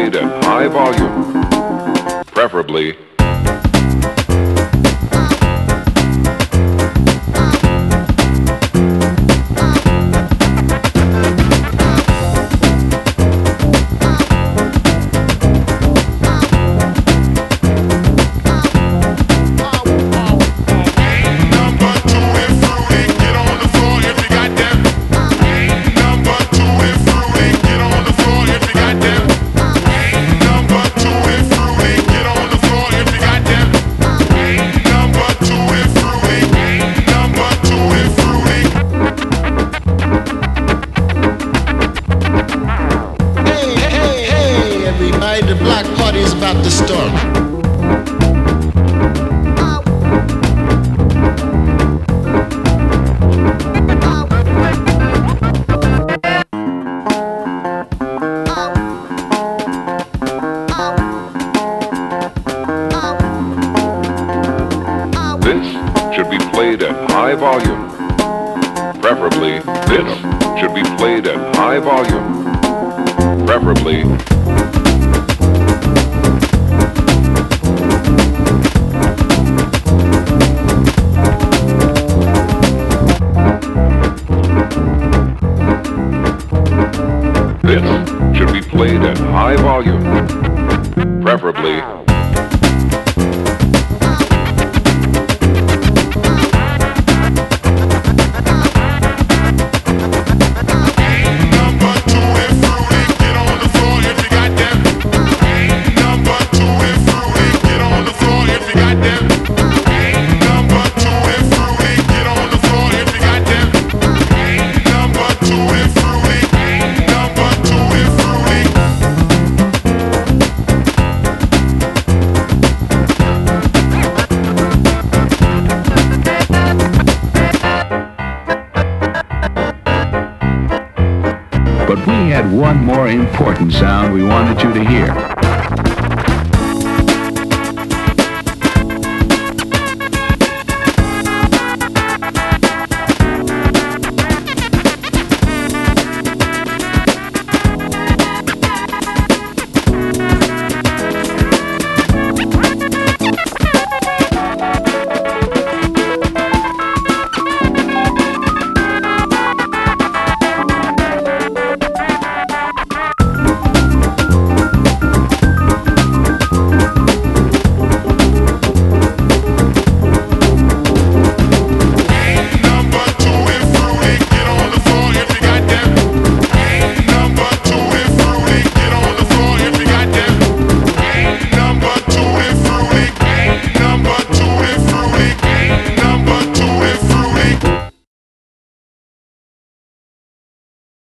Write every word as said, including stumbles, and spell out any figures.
played at high volume, preferably the black party is about to start. This should be played at high volume. Preferably, this should be played at high volume. Preferably This should be played at high volume. Preferably But we had one more important sound we wanted you to hear.